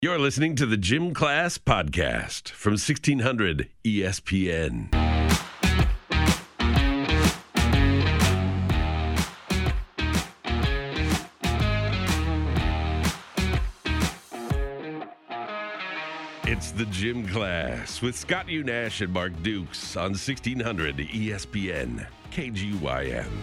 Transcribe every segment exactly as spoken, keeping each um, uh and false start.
You're listening to the Gym Class Podcast from sixteen hundred E S P N. It's the Gym Class with Scott Unash and Mark Dukes on sixteen hundred E S P N K G Y M.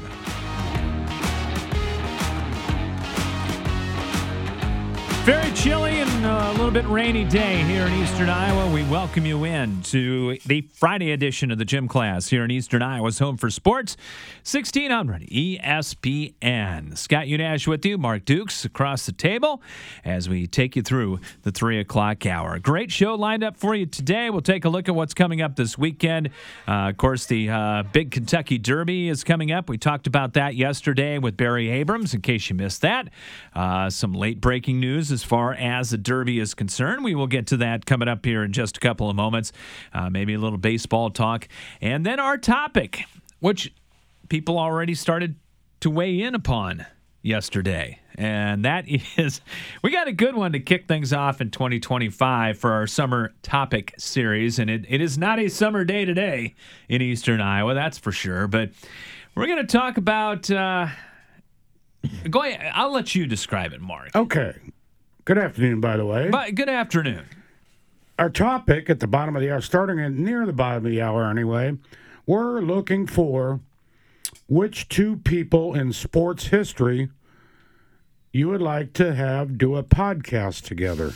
Very chilly and a little bit rainy day here in Eastern Iowa. We welcome you in to the Friday edition of the Gym Class here in Eastern Iowa's home for sports, sixteen hundred E S P N. Scott Unash with you, Mark Dukes across the table as we take you through the three o'clock hour. Great show lined up for you today. We'll take a look at what's coming up this weekend. Uh, of course, the uh, big Kentucky Derby is coming up. We talked about that yesterday with Barry Abrams, in case you missed that. Uh, some late breaking news as far as the Derby is concerned. We will get to that coming up here in just a couple of moments. Uh, maybe a little baseball talk. And then our topic, which people already started to weigh in upon yesterday. And that is, we got a good one to kick things off in twenty twenty-five for our summer topic series. And it, it is not a summer day today in Eastern Iowa, that's for sure. But we're going to talk about, uh, go ahead, I'll let you describe it, Mark. Okay. Good afternoon, by the way. But good afternoon. Our topic at the bottom of the hour, starting at near the bottom of the hour anyway, we're looking for which two people in sports history you would like to have do a podcast together.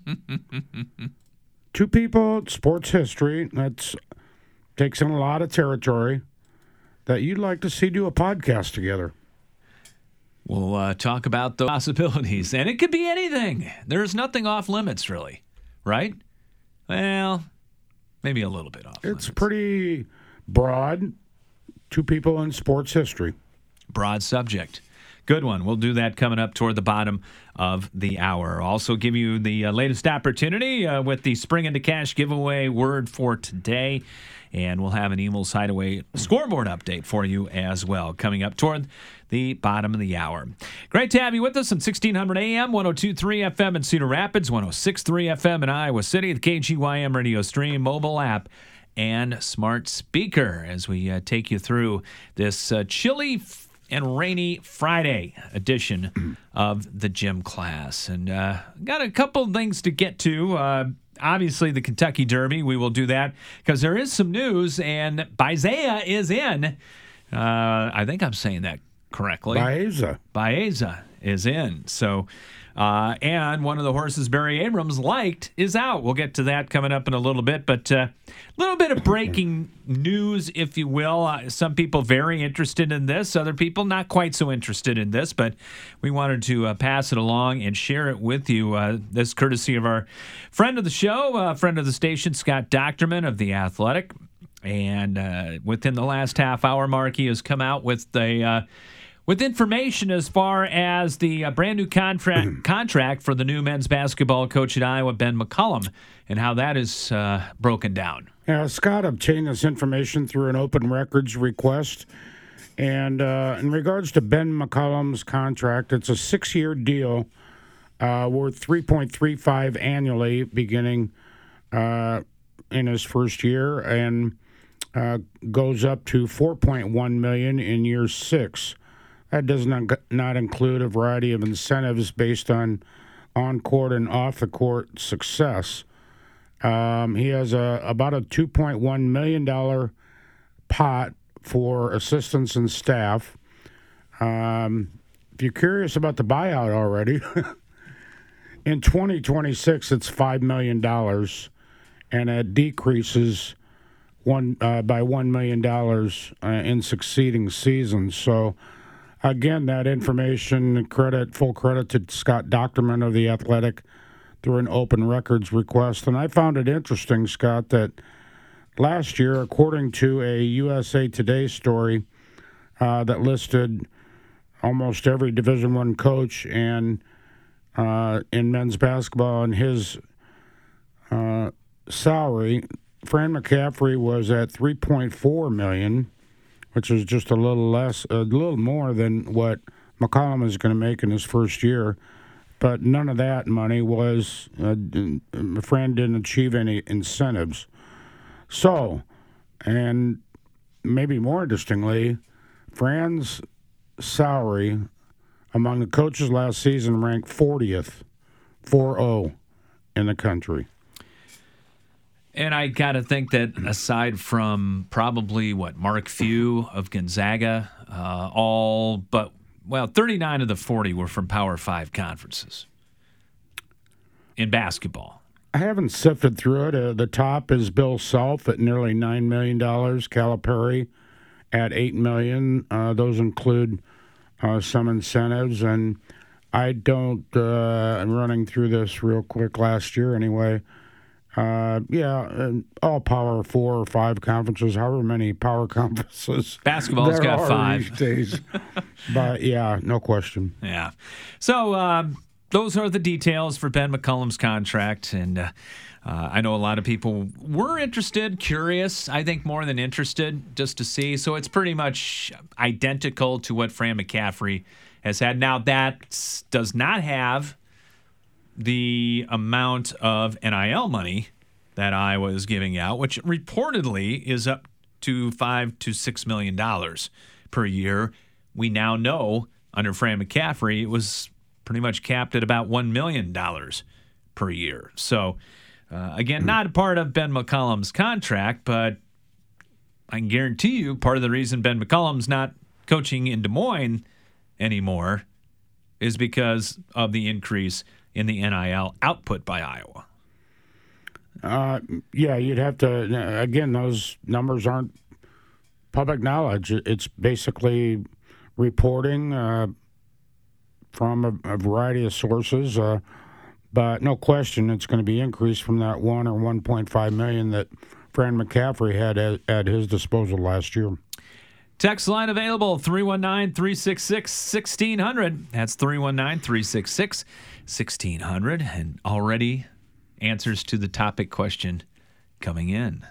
Two people, sports history, that takes in a lot of territory, that you'd like to see do a podcast together. We'll uh, talk about the possibilities, and it could be anything. There's nothing off limits, really, right? Well, maybe a little bit off It's limits. pretty broad. Two people in sports history. Broad subject. Good one. We'll do that coming up toward the bottom of the hour. Also give you the uh, latest opportunity uh, with the Spring into Cash giveaway word for today. And we'll have an Emel's Hideaway scoreboard update for you as well coming up toward the bottom of the hour. Great to have you with us on sixteen hundred A M, one oh two point three F M in Cedar Rapids, one oh six point three F M in Iowa City, the K G Y M radio stream, mobile app, and smart speaker as we uh, take you through this uh, chilly and rainy Friday edition of the Gym Class. And uh, got a couple things to get to. Uh, obviously, the Kentucky Derby, we will do that because there is some news, and Baeza is in. Uh, I think I'm saying that correctly. Baeza. Baeza is in. So, uh, and one of the horses Barry Abrams liked is out. We'll get to that coming up in a little bit. But a uh, little bit of breaking news, if you will. Uh, some people very interested in this. Other people not quite so interested in this. But we wanted to uh, pass it along and share it with you. Uh, this courtesy of our friend of the show, uh, friend of the station, Scott Dochterman of The Athletic. And uh, within the last half hour, Mark, he has come out with a... Uh, With information as far as the uh, brand new contract contract for the new men's basketball coach at Iowa, Ben McCollum, and how that is uh, broken down. Yeah, Scott obtained this information through an open records request. And uh, in regards to Ben McCollum's contract, it's a six-year deal uh, worth three point three five annually beginning uh, in his first year and uh, goes up to four point one million dollars in year six. That does not not include a variety of incentives based on on-court and off-the-court success. Um, he has a about a two point one million dollars pot for assistants and staff. Um, if you're curious about the buyout already, in twenty twenty-six it's five million dollars, and it decreases one uh, by one million dollars uh, in succeeding seasons. So, again, that information, credit, full credit to Scott Dochterman of The Athletic through an open records request. And I found it interesting, Scott, that last year, according to a U S A Today story uh, that listed almost every Division I coach and uh, in men's basketball and his uh, salary, Fran McCaffrey was at three point four million dollars, which is just a little less, a little more than what McCollum is going to make in his first year. but none of that money was, uh, Fran didn't achieve any incentives. So, and maybe more interestingly, Fran's salary among the coaches last season ranked fortieth, four oh, in the country. And I got to think that aside from probably, what, Mark Few of Gonzaga, uh, all but, well, thirty-nine of the forty were from Power Five conferences in basketball. I haven't sifted through it. Uh, the top is Bill Self at nearly nine million dollars, Calipari at eight million dollars. Uh, those include uh, some incentives. And I don't, uh, I'm running through this real quick last year anyway. Uh, yeah, all Power Four or Five conferences, however many Power conferences. Basketball's there got are five these days. But yeah, no question. Yeah. So uh, those are the details for Ben McCollum's contract, and uh, uh, I know a lot of people were interested, curious. I think more than interested, just to see. So it's pretty much identical to what Fran McCaffery has had. Now that does not have the amount of N I L money that Iowa is giving out, which reportedly is up to five to six million dollars per year. We now know under Fran McCaffery it was pretty much capped at about one million dollars per year. So uh, again, not a part of Ben McCollum's contract, but I can guarantee you part of the reason Ben McCollum's not coaching in Des Moines anymore is because of the increase in the N I L output by Iowa. Uh, yeah, you'd have to, again, those numbers aren't public knowledge. It's basically reporting uh, from a, a variety of sources, uh, but no question it's going to be increased from that one or one point five million that Fran McCaffery had at, at his disposal last year. Text line available, three one nine, three six six, one six zero zero. That's three one nine, three six six, one six zero zero. And already answers to the topic question coming in.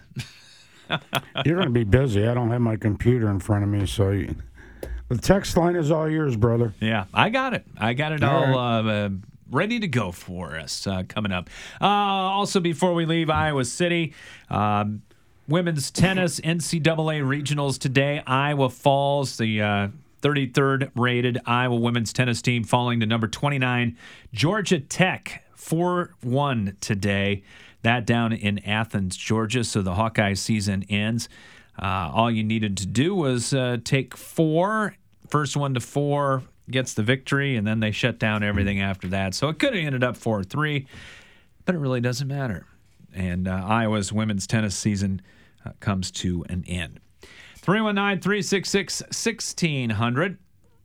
You're going to be busy. I don't have my computer in front of me, so you, the text line is all yours, brother. Yeah, I got it. I got it all, all right. uh, uh, ready to go for us uh, coming up. Uh, also, before we leave Iowa City, um, women's tennis N C double A regionals today. Iowa falls, the uh, thirty-third rated Iowa women's tennis team falling to number twenty-nine, Georgia Tech, four one today. That down in Athens, Georgia. So the Hawkeye season ends. Uh, all you needed to do was uh, take four. First one to four gets the victory, and then they shut down everything after that. So it could have ended up four three, but it really doesn't matter. And uh, Iowa's women's tennis season uh, comes to an end. three one nine, three six six, one six zero zero.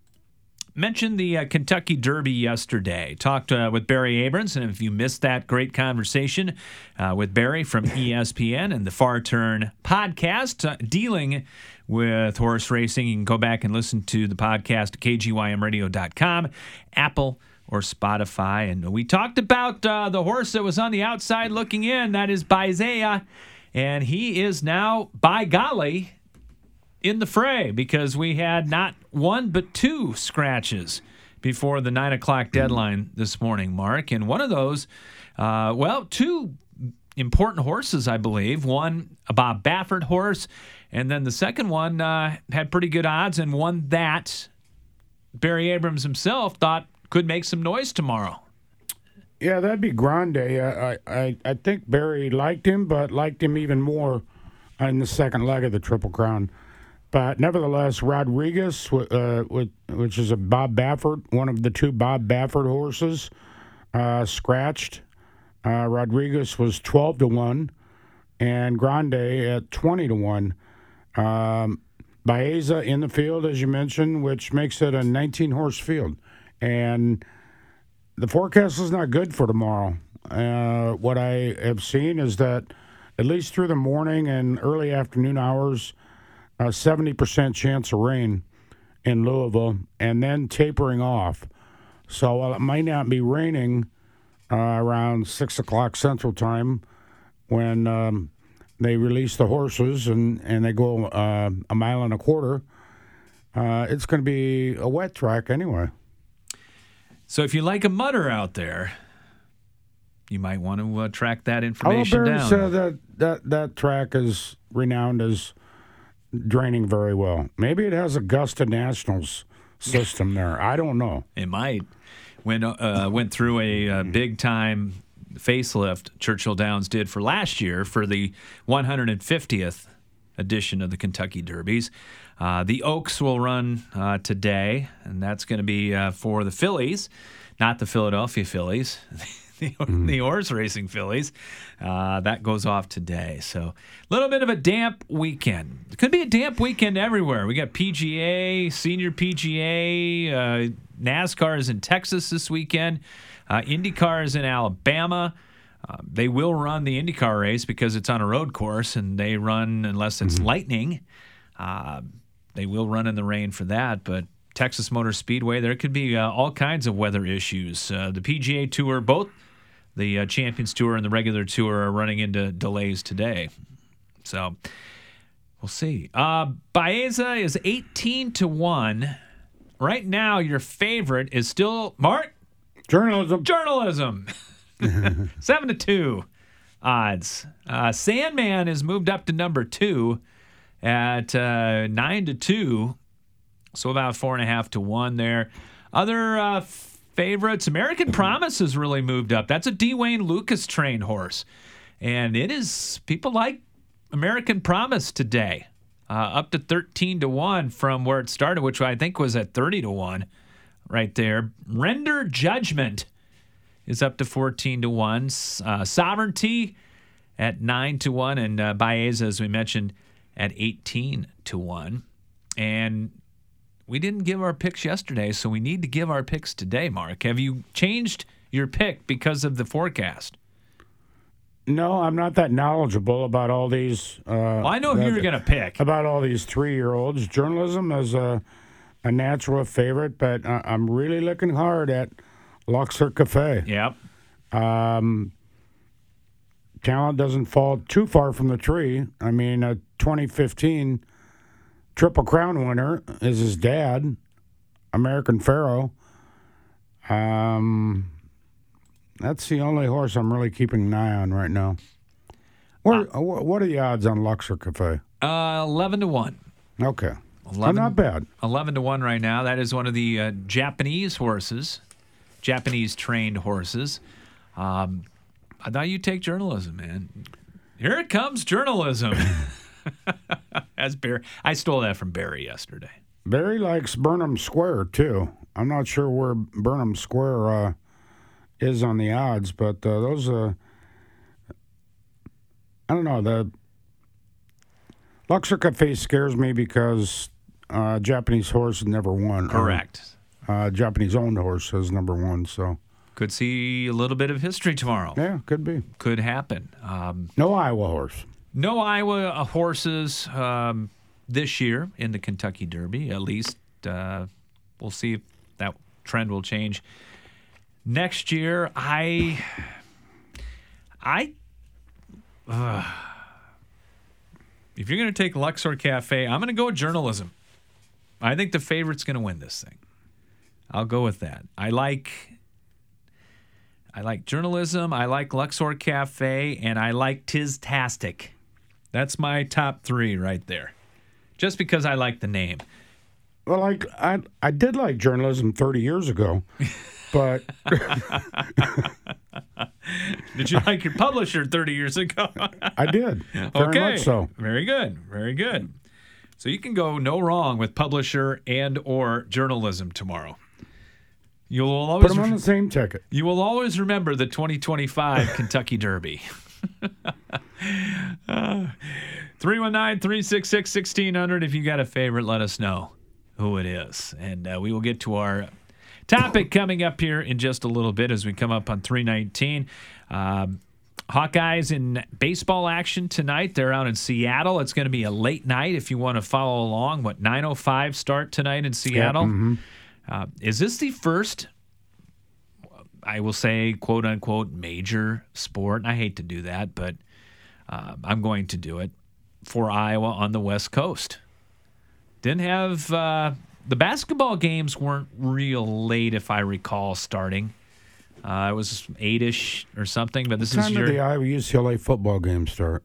Mentioned the uh, Kentucky Derby yesterday. Talked uh, with Barry Abrams, and if you missed that great conversation uh, with Barry from E S P N and the Far Turn podcast uh, dealing with horse racing, you can go back and listen to the podcast at K G Y M radio dot com, Apple or Spotify. And we talked about uh, the horse that was on the outside looking in, that is Baizea, and he is now, by golly, in the fray, because we had not one but two scratches before the nine o'clock deadline this morning, Mark. And one of those, uh, well, two important horses, I believe. One, a Bob Baffert horse, and then the second one uh, had pretty good odds, and one that Barry Abrams himself thought could make some noise tomorrow. Yeah, that'd be Grande. I, I, I think Barry liked him, but liked him even more in the second leg of the Triple Crown. But nevertheless, Rodriguez, uh, which is a Bob Baffert, one of the two Bob Baffert horses, uh, scratched. Uh, Rodriguez was twelve to one, and Grande at twenty to one. Um, Baeza in the field, as you mentioned, which makes it a nineteen-horse field. And the forecast is not good for tomorrow. Uh, what I have seen is that at least through the morning and early afternoon hours, a seventy percent chance of rain in Louisville, and then tapering off. So while it might not be raining uh, around six o'clock Central Time when um, they release the horses and, and they go uh, a mile and a quarter, uh, it's going to be a wet track anyway. So if you like a mutter out there, you might want to uh, track that information Barry down. said that, that that track is renowned as draining very well. Maybe it has Augusta National's system there. I don't know. It might. When uh, went through a uh, big time facelift, Churchill Downs did for last year for the one hundred fiftieth edition of the Kentucky Derbies. Uh, the Oaks will run uh, today, and that's going to be uh, for the Phillies, not the Philadelphia Phillies, the, mm. the horse racing Phillies. Uh, that goes off today. So a little bit of a damp weekend. It could be a damp weekend everywhere. We got P G A, Senior P G A, uh, NASCAR is in Texas this weekend. Uh, IndyCar is in Alabama. Uh, they will run the IndyCar race because it's on a road course, and they run unless it's mm-hmm. lightning. Uh, they will run in the rain for that, but Texas Motor Speedway, there could be uh, all kinds of weather issues. Uh, the P G A Tour, both the uh, Champions Tour and the regular Tour are running into delays today. So we'll see. Uh, Baeza is eighteen to one. Right now, your favorite is still, Mark? Journalism. Journalism. Seven to two odds. Uh, Sandman has moved up to number two at uh, nine to two. So about four and a half to one there. Other uh, favorites, American Promise has really moved up. That's a D. Wayne Lucas trained horse. And it is, people like American Promise today. Uh, up to thirteen to one from where it started, which I think was at thirty to one right there. Render Judgment is up to fourteen to one. Uh, Sovereignty at nine to one. And uh, Baeza, as we mentioned, at eighteen to one. And we didn't give our picks yesterday, so we need to give our picks today, Mark. Have you changed your pick because of the forecast? No, I'm not that knowledgeable about all these. Uh, well, I know who that, you're going to pick. About all these three-year-olds. Journalism is a, a natural favorite, but uh, I'm really looking hard at Luxor Cafe. Yep. Um, talent doesn't fall too far from the tree. I mean, a twenty fifteen Triple Crown winner is his dad, American Pharoah. Um... That's the only horse I'm really keeping an eye on right now. What, uh, what are the odds on Luxor Cafe? Uh, eleven to one. Okay. eleven, not bad. eleven to one right now. That is one of the uh, Japanese horses, Japanese trained horses. Um, I thought you'd take journalism, man. Here it comes, journalism. That's Barry. I stole that from Barry yesterday. Barry likes Burnham Square, too. I'm not sure where Burnham Square uh, is on the odds, but uh, those, uh, I don't know, the Luxor Cafe scares me because uh, Japanese horse has never won. Correct. Uh, Japanese-owned horse has number one, so. Could see a little bit of history tomorrow. Yeah, could be. Could happen. Um, no Iowa horse. No Iowa horses um, this year in the Kentucky Derby, at least. Uh, we'll see if that trend will change. Next year, I, I, uh, if you're going to take Luxor Cafe, I'm going to go with journalism. I think the favorite's going to win this thing. I'll go with that. I like, I like journalism. I like Luxor Cafe, and I like Tiz-tastic. That's my top three right there. Just because I like the name. Well, like I, I did like journalism thirty years ago. But did you like your publisher thirty years ago? I did. Very okay. much so. Very good. Very good. So you can go no wrong with publisher and or journalism tomorrow. You will always put them on the same ticket. You will always remember the twenty twenty-five Kentucky Derby. uh, three one nine, three six six, one six zero zero. If you got a favorite, let us know who it is. And uh, we will get to our topic coming up here in just a little bit as we come up on three nineteen. Um, Hawkeyes in baseball action tonight. They're out in Seattle. It's going to be a late night if you want to follow along. What, nine oh five start tonight in Seattle? Yeah, mm-hmm. uh, is this the first, I will say, quote unquote, major sport? I hate to do that, but uh, I'm going to do it for Iowa on the West Coast. Didn't have uh, the basketball games weren't real late, if I recall, starting. Uh, it was eight-ish or something, but this what is time your... did the Iowa U C L A football game start?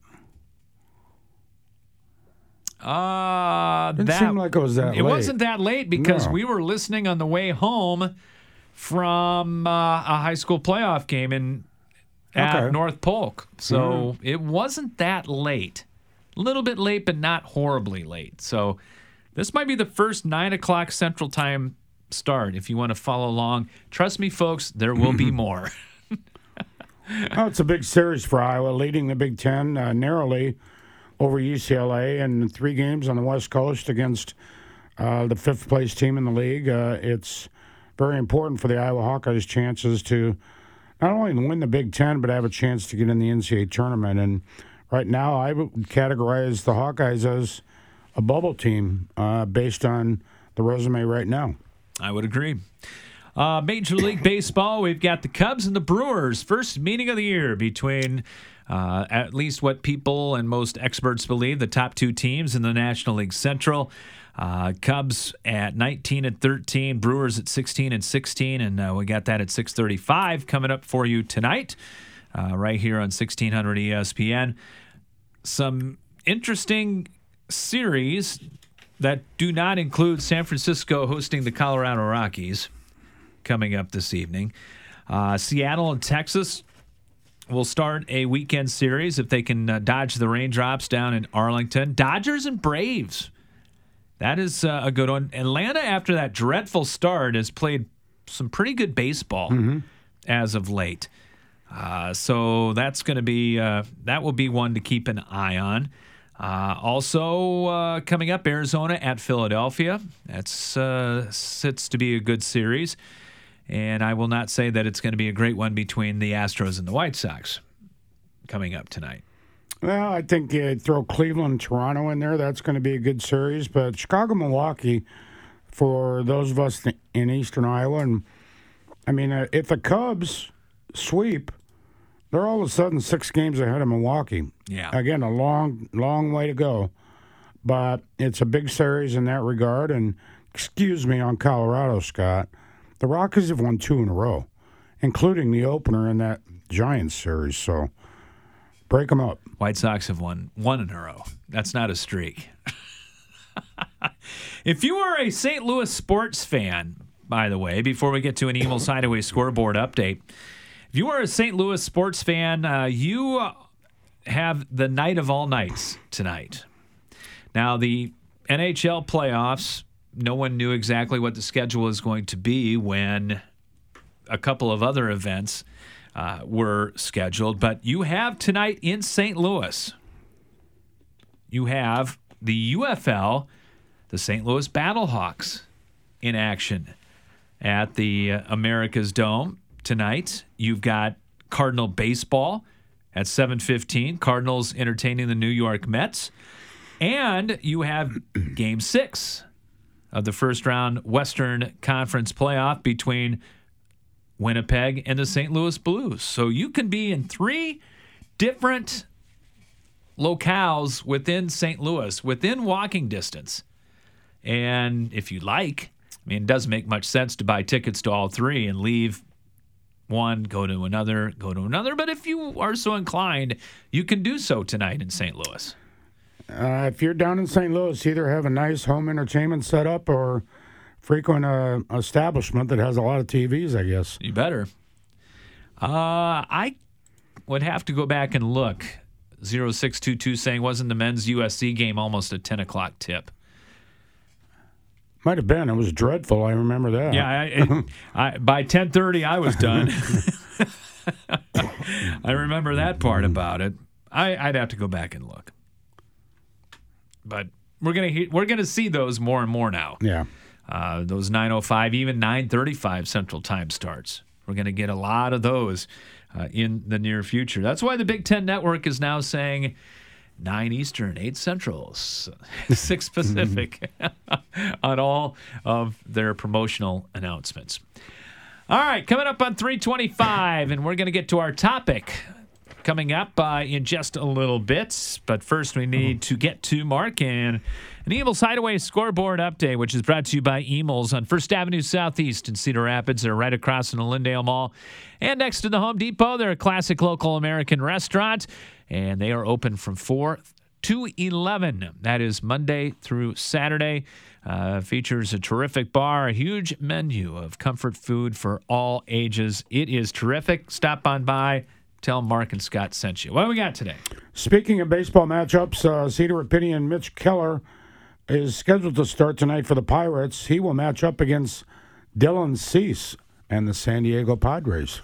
Uh, Didn't that, seem like it was that It late. wasn't that late because No. we were listening on the way home from uh, a high school playoff game in at Okay. North Polk. So Mhm. it wasn't that late. A little bit late, but not horribly late. So this might be the first nine o'clock Central Time start if you want to follow along. Trust me, folks, there will be more. Oh, it's a big series for Iowa, leading the Big Ten uh, narrowly over U C L A, and three games on the West Coast against uh, the fifth place team in the league. Uh, it's very important for the Iowa Hawkeyes' chances to not only win the Big Ten, but have a chance to get in the N C double A tournament. And right now, I would categorize the Hawkeyes as a bubble team uh, based on the resume right now. I would agree. Uh, Major League Baseball, we've got the Cubs and the Brewers. First meeting of the year between uh, at least what people and most experts believe the top two teams in the National League Central. Uh, Cubs at nineteen and thirteen, Brewers at sixteen and sixteen, and uh, we got that at six thirty-five coming up for you tonight, uh, right here on sixteen hundred E S P N. Some interesting series that do not include San Francisco hosting the Colorado Rockies coming up this evening. Uh, Seattle and Texas will start a weekend series if they can uh, dodge the raindrops down in Arlington. Dodgers and Braves. That is uh, a good one. Atlanta, after that dreadful start, has played some pretty good baseball Mm-hmm. as of late. Uh, so that's going to be uh, that will be one to keep an eye on. Uh, also uh, coming up, Arizona at Philadelphia. That's uh, sits to be a good series, and I will not say that it's going to be a great one between the Astros and the White Sox coming up tonight. Well, I think you throw Cleveland, Toronto in there. That's going to be a good series. But Chicago, Milwaukee, for those of us in Eastern Iowa, and I mean, uh, if the Cubs sweep, they're all of a sudden six games ahead of Milwaukee. Yeah. Again, a long, long way to go. But it's a big series in that regard. And excuse me on Colorado, Scott. The Rockies have won two in a row, including the opener in that Giants series. So break them up. White Sox have won one in a row. That's not a streak. If you are a Saint Louis sports fan, by the way, before we get to an Eagles Hideaway scoreboard update, if you are a Saint Louis sports fan, uh, you have the night of all nights tonight. Now, the N H L playoffs, no one knew exactly what the schedule is going to be when a couple of other events uh, were scheduled. But you have tonight in Saint Louis, you have the U F L, the Saint Louis Battlehawks, in action at the uh, America's Dome tonight. You've got Cardinal baseball at seven fifteen, Cardinals entertaining the New York Mets. And you have game six of the first round Western Conference playoff between Winnipeg and the Saint Louis Blues. So you can be in three different locales within Saint Louis, within walking distance. And if you like, I mean, it doesn't make much sense to buy tickets to all three and leave one, go to another, go to another. But if you are so inclined, you can do so tonight in Saint Louis. Uh, if you're down in Saint Louis, either have a nice home entertainment setup or frequent uh, establishment that has a lot of T Vs, I guess. You better. Uh, I would have to go back and look. zero six two two saying, wasn't the men's U S C game almost a ten o'clock tip? Might have been. It was dreadful. I remember that. Yeah, I, I, by ten thirty, I was done. I remember that part about it. I, I'd have to go back and look. But we're gonna he- we're gonna see those more and more now. Yeah. Uh, those nine oh five, even nine thirty-five Central Time starts. We're gonna get a lot of those uh, in the near future. That's why the Big Ten Network is now saying nine Eastern, eight Central, six Pacific on all of their promotional announcements. All right, coming up on three twenty-five, and we're going to get to our topic coming up uh, in just a little bit. But first, we need to get to Mark and an Emils Hideaway scoreboard update, which is brought to you by Emils on First Avenue Southeast in Cedar Rapids. They're right across from the Lindale Mall and next to the Home Depot. They're a classic local American restaurant, and they are open from four to eleven. That is Monday through Saturday. Uh, features a terrific bar, a huge menu of comfort food for all ages. It is terrific. Stop on by. Tell Mark and Scott sent you. What do we got today? Speaking of baseball matchups, uh, Cedar Rapidian Mitch Keller is scheduled to start tonight for the Pirates. He will match up against Dylan Cease and the San Diego Padres.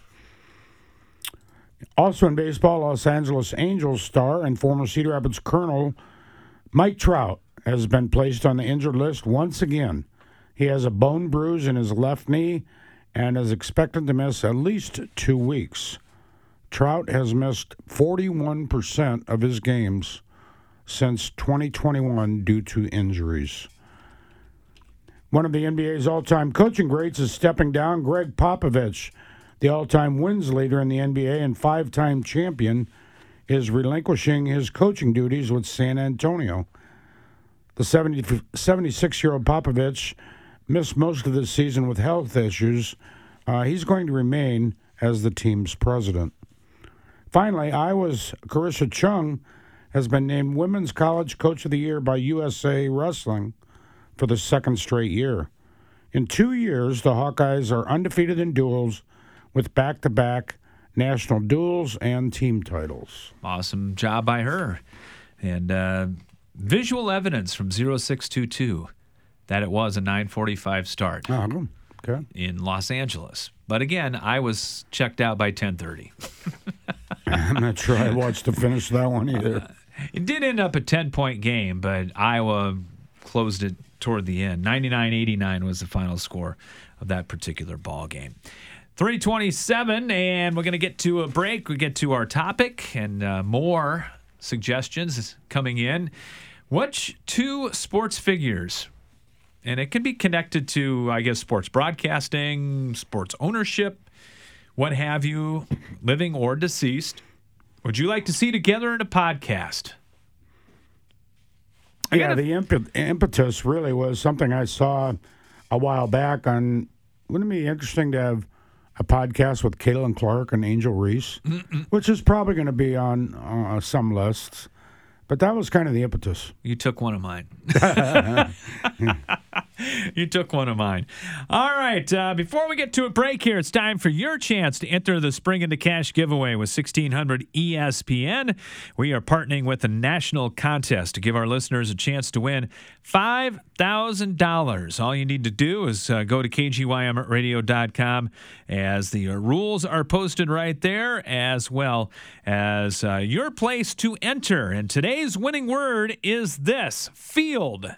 Also in baseball, Los Angeles Angels star and former Cedar Rapids Colonel Mike Trout has been placed on the injured list once again. He has a bone bruise in his left knee and is expected to miss at least two weeks. Trout has missed forty-one percent of his games since twenty twenty-one due to injuries. One of the N B A's all-time coaching greats is stepping down. Greg Popovich, the all-time wins leader in the N B A and five-time champion, is relinquishing his coaching duties with San Antonio. The seventy-six-year-old Popovich missed most of the season with health issues. Uh, he's going to remain as the team's president. Finally, Iowa's Carissa Chung has been named Women's College Coach of the Year by U S A Wrestling for the second straight year. In two years, the Hawkeyes are undefeated in duels with back-to-back national duels and team titles. Awesome job by her. And uh, visual evidence from oh six two two that it was a nine forty-five start Oh, okay. in Los Angeles. But again, I was checked out by ten thirty. I'm not sure I watched the finish of that one either. Uh, it did end up a ten-point game, but Iowa closed it toward the end. ninety-nine eighty-nine was the final score of that particular ball game. three twenty-seven, and we're going to get to a break. We get to our topic and uh, more suggestions coming in. Which two sports figures, and it can be connected to, I guess, sports broadcasting, sports ownership, what have you, living or deceased, would you like to see together in a podcast? I Yeah, gotta- the imp- impetus really was something I saw a while back on. Wouldn't it be interesting to have a podcast with Caitlin Clark and Angel Reese, Mm-mm. which is probably going to be on uh, some lists. But that was kind of the impetus. You took one of mine. You took one of mine. All right. Uh, before we get to a break here, it's time for your chance to enter the Spring into Cash giveaway with sixteen hundred E S P N. We are partnering with a national contest to give our listeners a chance to win five thousand dollars. All you need to do is uh, go to K G Y M radio dot com as the uh, rules are posted right there, as well as uh, your place to enter. And today's winning word is this: field.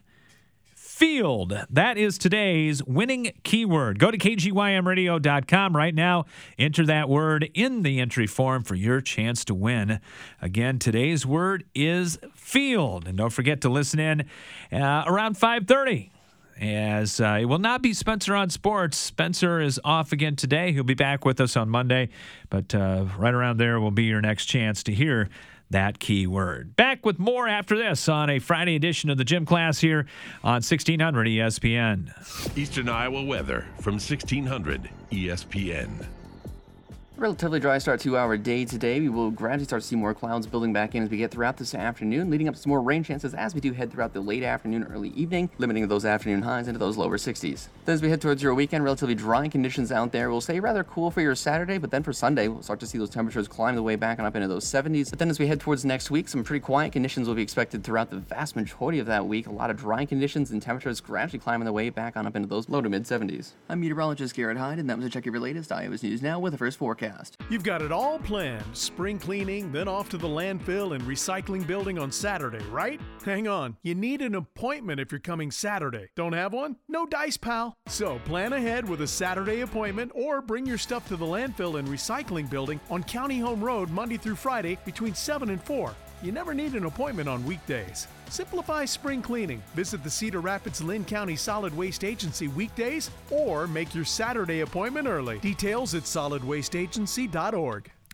Field. That is today's winning keyword. Go to K G Y M radio dot com right now. Enter that word in the entry form for your chance to win. Again, today's word is field. And don't forget to listen in uh, around five thirty. As uh, it will not be Spencer on Sports. Spencer is off again today. He'll be back with us on Monday. But uh, right around there will be your next chance to hear that key word. Back with more after this on a Friday edition of the Gym Class here on sixteen hundred E S P N. Eastern Iowa weather from sixteen hundred E S P N. Relatively dry start to our day today. We will gradually start to see more clouds building back in as we get throughout this afternoon, leading up to some more rain chances as we do head throughout the late afternoon, early evening, limiting those afternoon highs into those lower sixties. Then as we head towards your weekend, relatively dry conditions out there. We'll stay rather cool for your Saturday, but then for Sunday, we'll start to see those temperatures climb the way back and up into those seventies. But then as we head towards next week, some pretty quiet conditions will be expected throughout the vast majority of that week. A lot of dry conditions and temperatures gradually climbing the way back on up into those low to mid seventies. I'm meteorologist Garrett Hyde, and that was a check of your latest Iowa's News Now with the first forecast. You've got it all planned. Spring cleaning, then off to the landfill and recycling building on Saturday, right? Hang on. You need an appointment if you're coming Saturday. Don't have one? No dice, pal. So plan ahead with a Saturday appointment or bring your stuff to the landfill and recycling building on County Home Road Monday through Friday between seven and four. You never need an appointment on weekdays. Simplify spring cleaning. Visit the Cedar Rapids Lynn County Solid Waste Agency weekdays or make your Saturday appointment early. Details at solid waste agency dot org.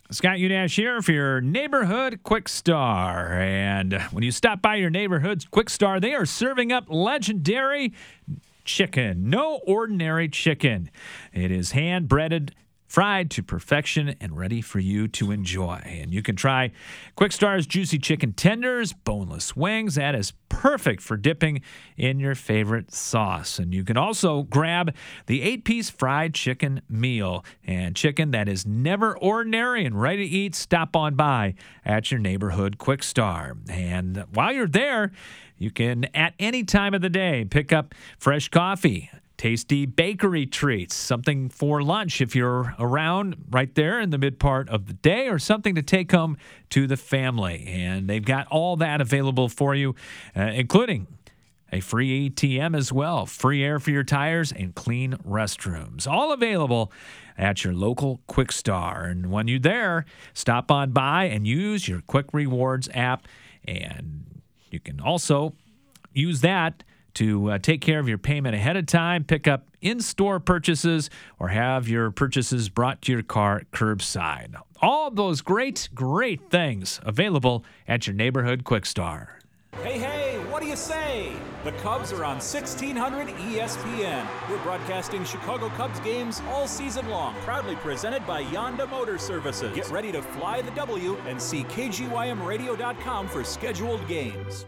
Scott Unash here for your neighborhood Quick Star. And when you stop by your neighborhood Quick Star, they are serving up legendary chicken. No ordinary chicken. It is hand-breaded, fried to perfection, and ready for you to enjoy. And you can try Quick Star's juicy chicken tenders, boneless wings. That is perfect for dipping in your favorite sauce. And you can also grab the eight-piece fried chicken meal. And chicken that is never ordinary and ready to eat, stop on by at your neighborhood Quick Star. And while you're there, you can, at any time of the day, pick up fresh coffee, tasty bakery treats, something for lunch if you're around right there in the mid part of the day, or something to take home to the family. And they've got all that available for you, uh, including a free A T M as well, free air for your tires, and clean restrooms. All available at your local Quick Star. And when you're there, stop on by and use your Quick Rewards app. And you can also use that to uh, take care of your payment ahead of time, pick up in-store purchases, or have your purchases brought to your car curbside. All those great, great things available at your neighborhood Quick Star. Hey, hey, what do you say? The Cubs are on sixteen hundred E S P N. We're broadcasting Chicago Cubs games all season long, proudly presented by Yonda Motor Services. Get ready to fly the W and see K G Y M radio dot com for scheduled games.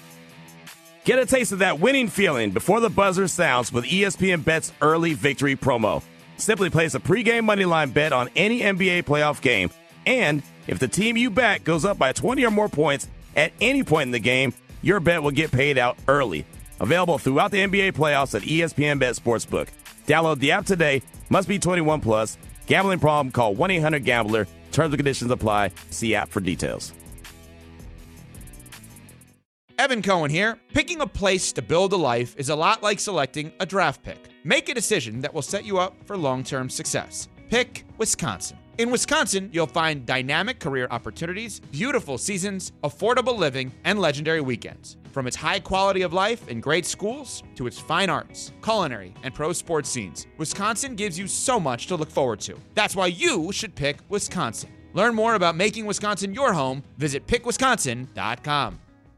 Get a taste of that winning feeling before the buzzer sounds with E S P N Bet's early victory promo. Simply place a pregame moneyline bet on any N B A playoff game, and if the team you back goes up by twenty or more points at any point in the game, your bet will get paid out early. Available throughout the N B A playoffs at E S P N Bet Sportsbook. Download the app today. Must be twenty-one plus. Gambling problem? Call one eight hundred gambler. Terms and conditions apply. See app for details. Evan Cohen here. Picking a place to build a life is a lot like selecting a draft pick. Make a decision that will set you up for long-term success. Pick Wisconsin. In Wisconsin, you'll find dynamic career opportunities, beautiful seasons, affordable living, and legendary weekends. From its high quality of life and great schools to its fine arts, culinary, and pro sports scenes, Wisconsin gives you so much to look forward to. That's why you should pick Wisconsin. Learn more about making Wisconsin your home. Visit pick wisconsin dot com.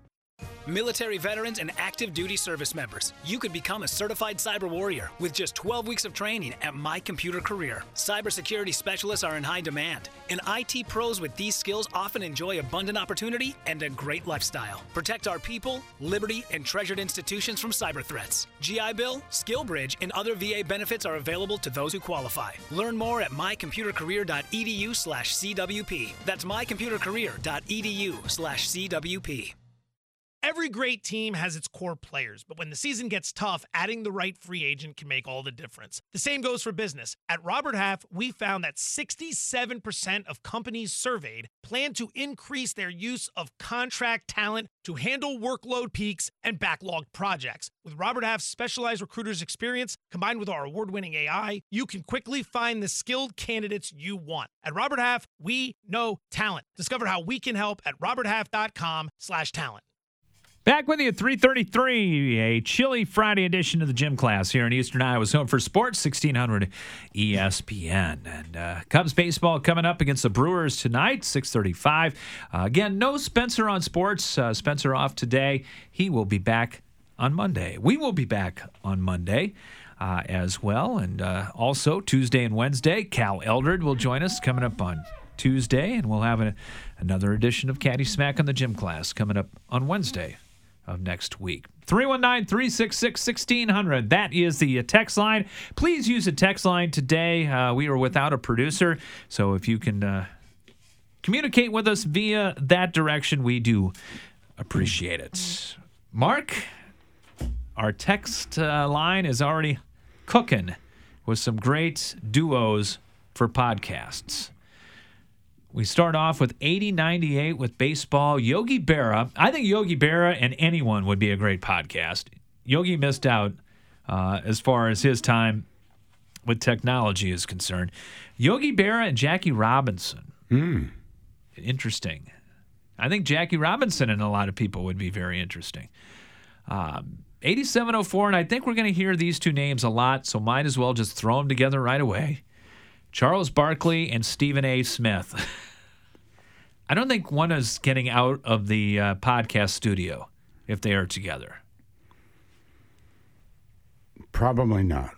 Military veterans and active duty service members, you could become a certified cyber warrior with just twelve weeks of training at My Computer Career. Cybersecurity specialists are in high demand, and I T pros with these skills often enjoy abundant opportunity and a great lifestyle. Protect our people, liberty, and treasured institutions from cyber threats. G I Bill, SkillBridge, and other V A benefits are available to those who qualify. Learn more at my computer career dot e d u slash C W P. That's my computer career dot e d u slash C W P. Every great team has its core players, but when the season gets tough, adding the right free agent can make all the difference. The same goes for business. At Robert Half, we found that sixty-seven percent of companies surveyed plan to increase their use of contract talent to handle workload peaks and backlogged projects. With Robert Half's specialized recruiters' experience, combined with our award-winning A I, you can quickly find the skilled candidates you want. At Robert Half, we know talent. Discover how we can help at robert half dot com slash talent. Back with you at three thirty-three, a chilly Friday edition of the Gym Class here in Eastern Iowa's home for sports, sixteen hundred E S P N. And uh, Cubs baseball coming up against the Brewers tonight, six thirty-five. Uh, again, no Spencer on sports. Uh, Spencer off today. He will be back on Monday. We will be back on Monday uh, as well. And uh, also Tuesday and Wednesday, Cal Eldred will join us coming up on Tuesday. And we'll have a, another edition of Caddy Smack on the Gym Class coming up on Wednesday of next week. three one nine, three six six, one six zero zero. That is the text line. Please use the text line today. Uh, we are without a producer, so if you can uh, communicate with us via that direction, we do appreciate it. Mark, our text uh, line is already cooking with some great duos for podcasts. We start off with eighty ninety-eight with baseball. Yogi Berra. I think Yogi Berra and anyone would be a great podcast. Yogi missed out uh, as far as his time with technology is concerned. Yogi Berra and Jackie Robinson. Mm. Interesting. I think Jackie Robinson and a lot of people would be very interesting. Um, eighty-seven oh four, and I think we're going to hear these two names a lot, so might as well just throw them together right away. Charles Barkley and Stephen A. Smith. I don't think one is getting out of the uh, podcast studio if they are together. Probably not.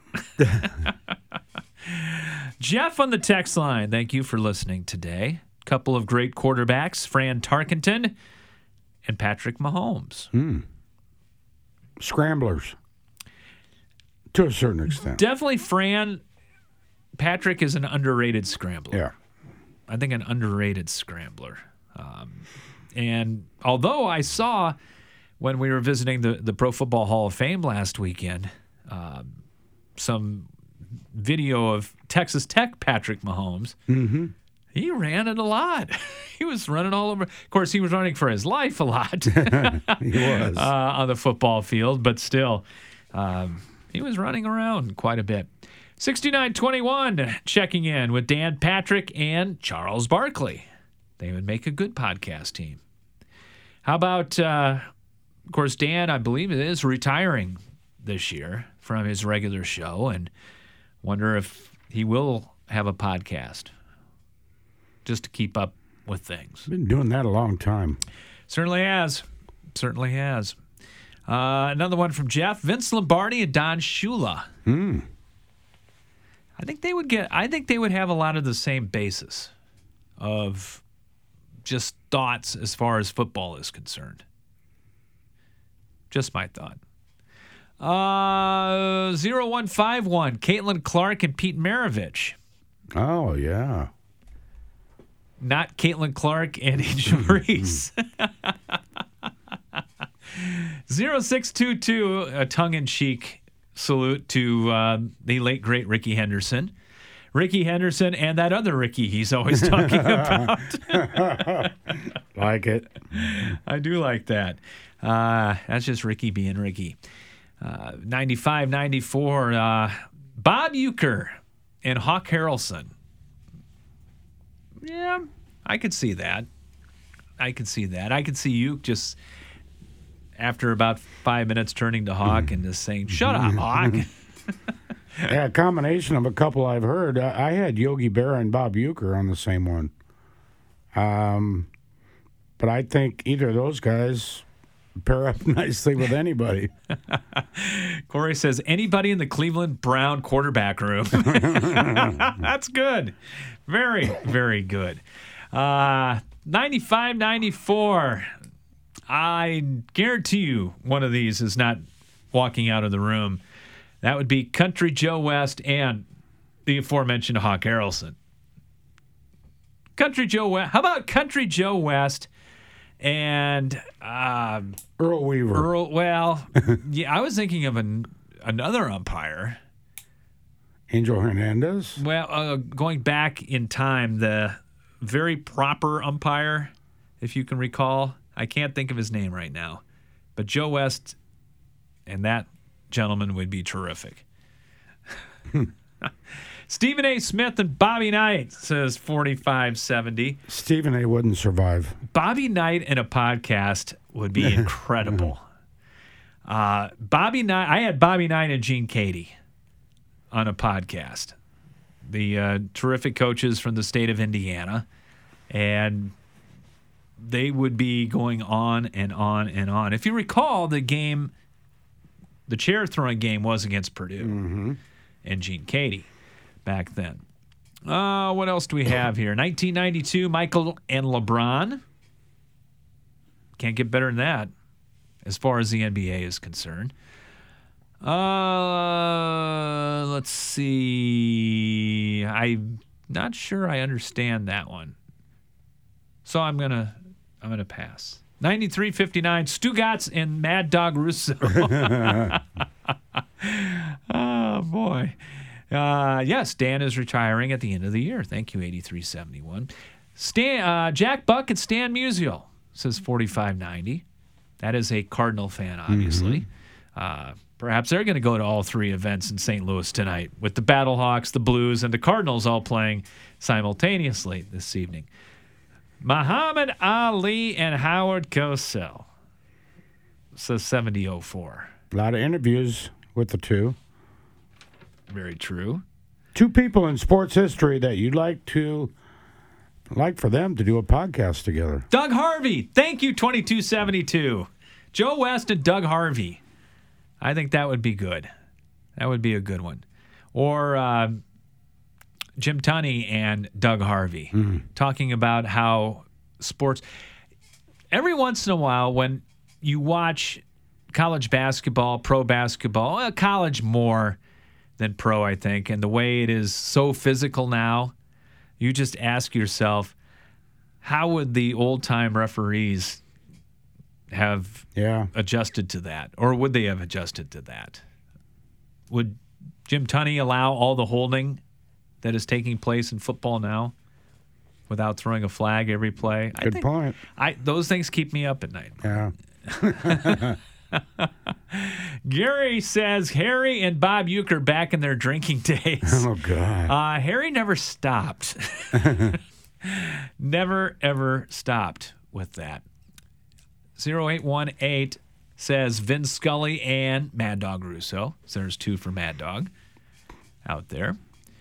Jeff on the text line, thank you for listening today. Couple of great quarterbacks, Fran Tarkenton and Patrick Mahomes. Hmm. Scramblers. To a certain extent. Definitely Fran. Patrick is an underrated scrambler. Yeah. I think an underrated scrambler. Um, and although I saw when we were visiting the, the Pro Football Hall of Fame last weekend, um, some video of Texas Tech Patrick Mahomes, mm-hmm. he ran it a lot. He was running all over. Of course, he was running for his life a lot. He was. Uh, on the football field, but still, um, he was running around quite a bit. sixty-nine twenty-one checking in with Dan Patrick and Charles Barkley. They would make a good podcast team. How about, uh, of course, Dan, I believe it is, retiring this year from his regular show, and wonder if he will have a podcast just to keep up with things. Been doing that a long time. Certainly has. Certainly has. Uh, another one from Jeff. Vince Lombardi and Don Shula. Hmm. I think they would get. I think they would have a lot of the same basis of just thoughts as far as football is concerned. Just my thought. Uh, zero one five one. Caitlin Clark and Pete Maravich. Oh yeah. Not Caitlin Clark and Angel Reese. zero six two two. A tongue-in-cheek salute to uh, the late, great Ricky Henderson. Ricky Henderson and that other Ricky he's always talking about. Like it. I do like that. Uh, that's just Ricky being Ricky. Uh, ninety-five ninety-four. Uh, Bob Uecker and Hawk Harrelson. Yeah, I could see that. I could see that. I could see Ueck just, after about five minutes, turning to Hawk and just saying, "Shut up, Hawk." Yeah, a combination of a couple I've heard. I, I had Yogi Berra and Bob Uecker on the same one. Um, but I think either of those guys pair up nicely with anybody. Corey says, anybody in the Cleveland Brown quarterback room. That's good. Very, very good. Uh, ninety-five ninety-four. I guarantee you one of these is not walking out of the room. That would be Country Joe West and the aforementioned Hawk Harrelson. Country Joe West. How about Country Joe West and um, Earl Weaver? Earl. Well, yeah, I was thinking of an, another umpire. Angel Hernandez? Well, uh, going back in time, the very proper umpire, if you can recall. I can't think of his name right now. But Joe West and that gentleman would be terrific. Stephen A. Smith and Bobby Knight, says forty-five seventy. Stephen A. wouldn't survive. Bobby Knight in a podcast would be incredible. uh, Bobby Knight, I had Bobby Knight and Gene Cady on a podcast. The uh, terrific coaches from the state of Indiana. And they would be going on and on and on. If you recall, the game, the chair throwing game was against Purdue mm-hmm. and Gene Cady back then. Uh, what else do we have here? nineteen ninety-two, Michael and LeBron. Can't get better than that as far as the N B A is concerned. Uh, let's see. I'm not sure I understand that one. So I'm going to I'm gonna pass. ninety-three fifty-nine, Stugatz and Mad Dog Russo. Oh, boy. Uh, yes, Dan is retiring at the end of the year. Thank you, eighty-three seventy-one. Stan, uh, Jack Buck and Stan Musial, says forty-five ninety. That is a Cardinal fan, obviously. Mm-hmm. Uh, perhaps they're going to go to all three events in Saint Louis tonight with the Battlehawks, the Blues, and the Cardinals all playing simultaneously this evening. Muhammad Ali and Howard Cosell, says seventy oh four. A lot of interviews with the two. Very true. Two people in sports history that you'd like to I'd like for them to do a podcast together. Doug Harvey. Thank you, twenty-two seventy-two. Joe West and Doug Harvey. I think that would be good. That would be a good one. Or uh, Jim Tunney and Doug Harvey mm. talking about how sports. Every once in a while, when you watch college basketball, pro basketball, uh, college more than pro, I think, and the way it is so physical now, you just ask yourself, how would the old-time referees have yeah. adjusted to that? Or would they have adjusted to that? Would Jim Tunney allow all the holding that is taking place in football now without throwing a flag every play? Good I think point. I, those things keep me up at night. Yeah. Gary says Harry and Bob Uecker back in their drinking days. Oh, God. Uh, Harry never stopped. Never, ever stopped with that. zero eight one eight says Vin Scully and Mad Dog Russo. So there's two for Mad Dog out there.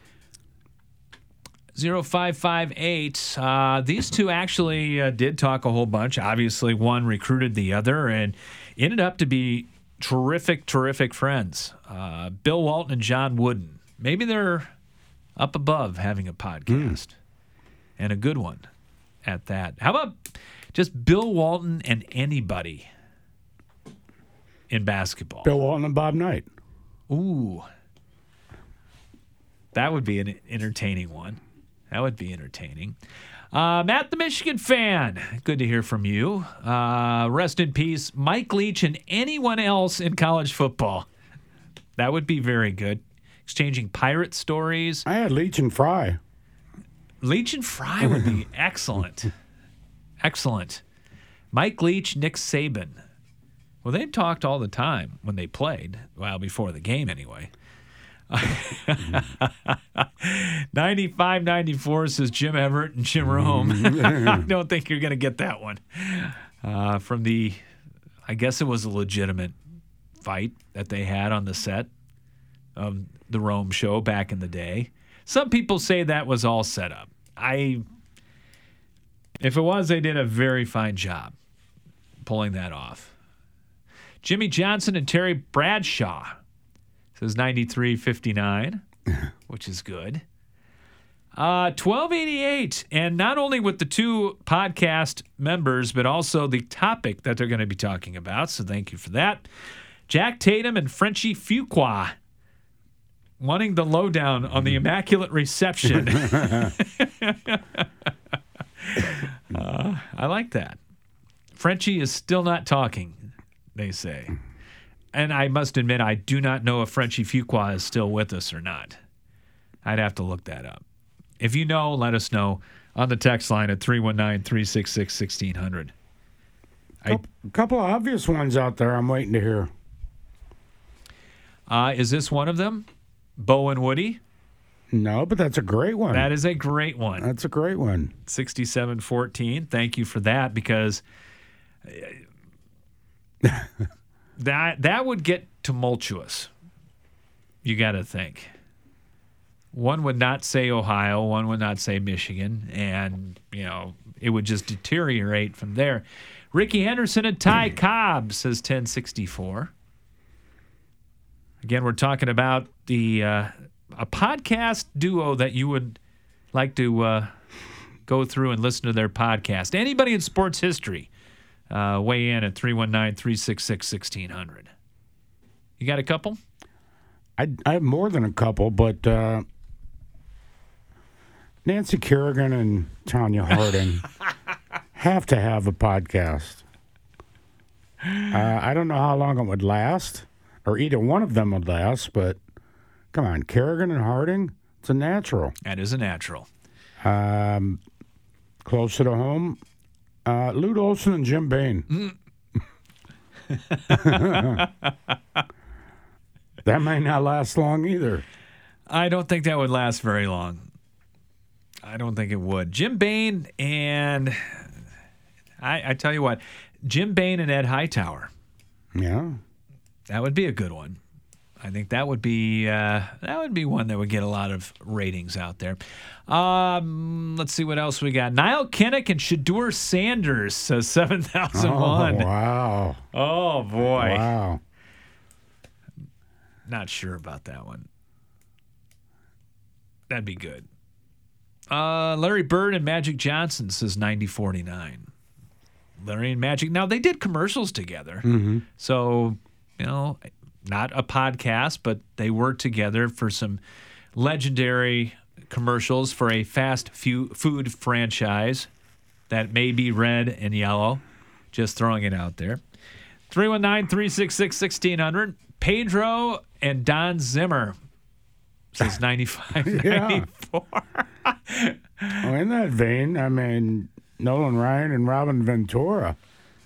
zero five five eight. Uh, these two actually uh, did talk a whole bunch. Obviously, one recruited the other and ended up to be terrific, terrific friends. Uh, Bill Walton and John Wooden. Maybe they're up above having a podcast, mm. and a good one at that. How about just Bill Walton and anybody in basketball? Bill Walton and Bob Knight. Ooh. That would be an entertaining one. That would be entertaining. Uh, Matt, the Michigan fan, good to hear from you. Uh, rest in peace, Mike Leach and anyone else in college football. That would be very good. Exchanging pirate stories. I had Leach and Fry. Leach and Fry would be excellent. Excellent. Mike Leach, Nick Saban. Well, they talked all the time when they played. Well, before the game anyway. ninety-five ninety-four says Jim Everett and Jim Rome. I don't think you're going to get that one. Uh, from the, I guess it was a legitimate fight that they had on the set of the Rome show back in the day. Some people say that was all set up. I, if it was, they did a very fine job pulling that off. Jimmy Johnson and Terry Bradshaw. Says ninety-three fifty-nine, which is good. Uh, twelve eighty-eight, and not only with the two podcast members, but also the topic that they're going to be talking about, so thank you for that. Jack Tatum and Frenchie Fuqua wanting the lowdown on the Immaculate Reception. uh, I like that. Frenchie is still not talking, they say. And I must admit, I do not know if Frenchie Fuqua is still with us or not. I'd have to look that up. If you know, let us know on the text line at three one nine, three six six, one six zero zero. A couple of obvious ones out there I'm waiting to hear. Uh, is this one of them? Bo and Woody? No, but that's a great one. That is a great one. That's a great one. sixty-seven fourteen. Thank you for that, because that that would get tumultuous. You got to think. One would not say Ohio, one would not say Michigan, and, you know, it would just deteriorate from there. Ricky Henderson and Ty Cobb, says ten sixty-four. Again, we're talking about the uh, a podcast duo that you would like to uh, go through and listen to their podcast. Anybody in sports history, uh, weigh in at three one nine, three six six, one six zero zero. You got a couple? I, I have more than a couple, but uh, Nancy Kerrigan and Tanya Harding have to have a podcast. Uh, I don't know how long it would last, or either one of them would last, but come on, Kerrigan and Harding, it's a natural. That is a natural. Um, closer to home, uh, Lute Olson and Jim Bain. Mm. That might not last long either. I don't think that would last very long. I don't think it would. Jim Bain and I, I tell you what, Jim Bain and Ed Hightower. Yeah. That would be a good one. I think that would be uh, that would be one that would get a lot of ratings out there. Um, let's see what else we got. Niall Kinnick and Shedeur Sanders says seven thousand one. Oh, wow. Oh, boy. Wow. Not sure about that one. That'd be good. Uh, Larry Bird and Magic Johnson says ninety forty-nine. Larry and Magic. Now, they did commercials together. Mm-hmm. So, you know, not a podcast, but they worked together for some legendary commercials for a fast fu- food franchise that may be red and yellow. Just throwing it out there. three one nine, three six six, one six zero zero. Pedro and Don Zimmer says ninety-five ninety-four. Well, in that vein, I mean, Nolan Ryan and Robin Ventura.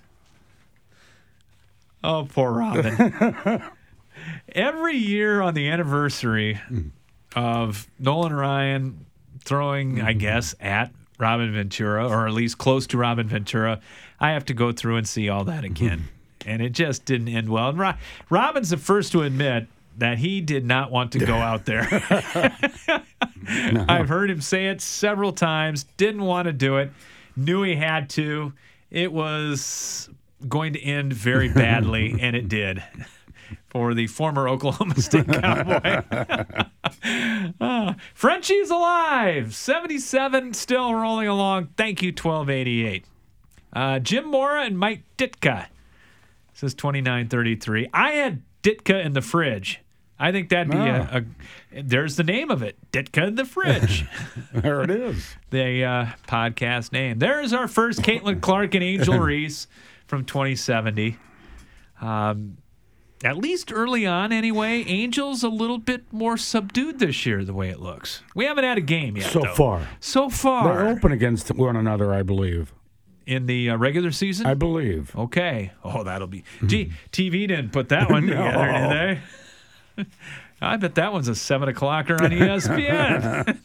Oh, poor Robin. Every year on the anniversary of Nolan Ryan throwing, I guess, at Robin Ventura, or at least close to Robin Ventura, I have to go through and see all that again. And it just didn't end well. And Ro- Robin's the first to admit that he did not want to go out there. No. I've heard him say it several times, didn't want to do it, knew he had to. It was going to end very badly, and it did, for the former Oklahoma State Cowboy. uh, Frenchie's alive. seventy-seven, still rolling along. Thank you, twelve eighty-eight. Uh, Jim Mora and Mike Ditka says twenty-nine thirty-three. I had Ditka in the fridge. I think that'd be Oh. a, a. There's the name of it, Ditka in the fridge. There it is. The uh, podcast name. There's our first Caitlin Clark and Angel Reese from twenty seventy. Um, at least early on, anyway. Angel's a little bit more subdued this year, the way it looks. We haven't had a game yet, So though. far. So far. They're open against one another, I believe. In the uh, regular season? I believe. Okay. Oh, that'll be. Gee, T V didn't put that one together, No. did they? I bet that one's a seven o'clocker on E S P N.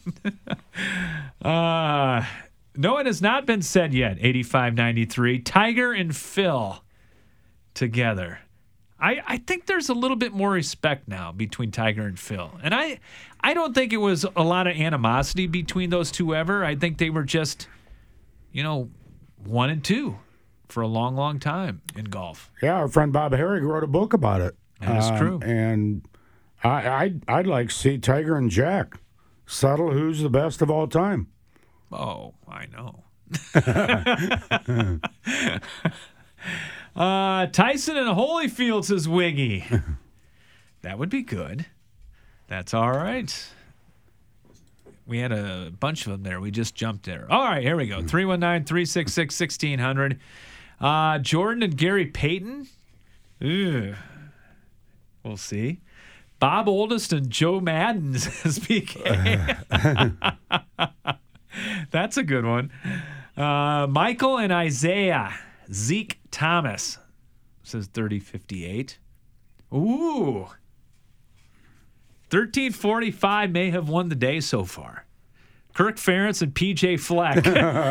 uh, no, it has not been said yet. eighty-five ninety-three. Tiger and Phil together. I, I think there's a little bit more respect now between Tiger and Phil. And I, I don't think it was a lot of animosity between those two ever. I think they were just, you know, one and two for a long, long time in golf. Yeah, our friend Bob Herrig wrote a book about it. That is Um, true. And I, I'd, I'd like to see Tiger and Jack settle who's the best of all time. Oh, I know. uh, Tyson and Holyfield says Wiggy. That would be good. That's all right. We had a bunch of them there. We just jumped there. All right, here we go. three one nine, three six six, one six zero zero. Uh, Jordan and Gary Payton. Ugh. We'll see. Bob Oldest and Joe Madden says P K. That's a good one. Uh, Michael and Isaiah. Zeke Thomas says thirty fifty-eight. Ooh. thirteen forty-five may have won the day so far. Kirk Ferentz and P J Fleck.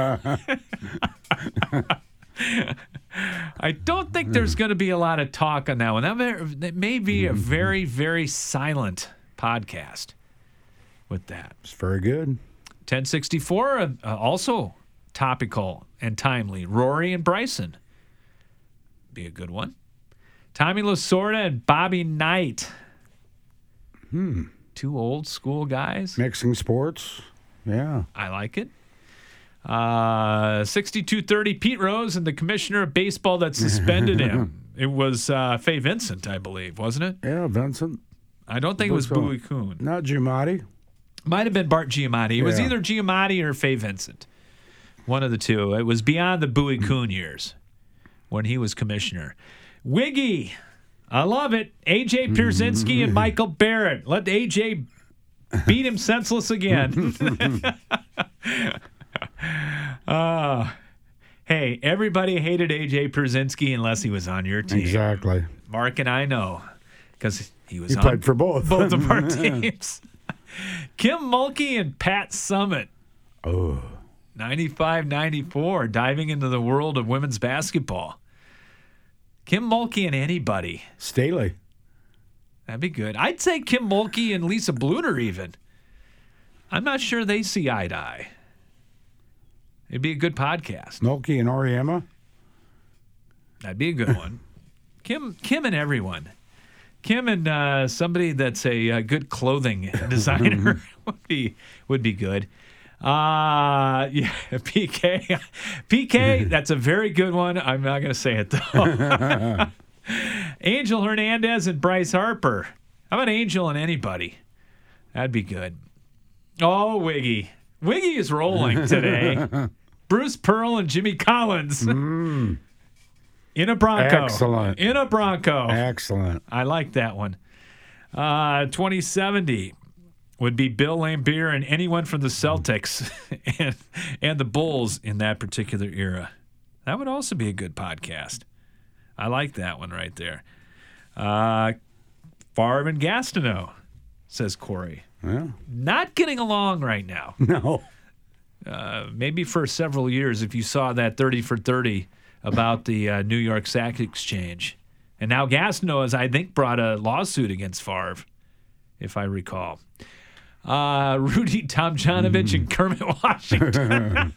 I don't think there's going to be a lot of talk on that one. That may, that may be a very, very silent podcast with that. It's very good. ten sixty-four, uh, uh, also topical and timely. Rory and Bryson. Be a good one. Tommy Lasorda and Bobby Knight. Hmm. Two old school guys. Mixing sports. Yeah. I like it. Uh, sixty-two thirty, Pete Rose and the commissioner of baseball that suspended him. It was uh, Faye Vincent, I believe, wasn't it? Yeah, Vincent. I don't think it was so. Bowie Kuhn. Not Giamatti. Might have been Bart Giamatti. It was Yeah. either Giamatti or Faye Vincent. One of the two. It was beyond the Bowie Kuhn years when he was commissioner. Wiggy. I love it. A J Pierzynski and Michael Barrett. Let A J beat him senseless again. uh, hey, everybody hated A J Pierzynski unless he was on your team. Exactly. Mark and I know because he was He on played for both. both of our teams. Kim Mulkey and Pat Summitt. Oh. ninety-five ninety-four, diving into the world of women's basketball. Kim Mulkey and anybody. Staley. That'd be good. I'd say Kim Mulkey and Lisa Bluter even. I'm not sure they see eye to eye. It'd be a good podcast. Mulkey and Oriema? That'd be a good one. Kim Kim and everyone. Kim and uh, somebody that's a, a good clothing designer would be would be good. Uh, yeah, P K. P K, that's a very good one. I'm not going to say it, though. Angel Hernandez and Bryce Harper. How about Angel and anybody? That'd be good. Oh, Wiggy. Wiggy is rolling today. Bruce Pearl and Jimmy Collins. Mm. In a Bronco. Excellent. In a Bronco. Excellent. I like that one. Uh, twenty seventy would be Bill Laimbeer and anyone from the Celtics and, and the Bulls in that particular era. That would also be a good podcast. I like that one right there. Uh, Favre and Gastineau, says Corey. Yeah. Not getting along right now. No. Uh, maybe for several years if you saw that thirty for thirty about the uh, New York Sack Exchange. And now Gastineau has, I think, brought a lawsuit against Favre, if I recall. Uh, Rudy Tomjanovich mm. and Kermit Washington.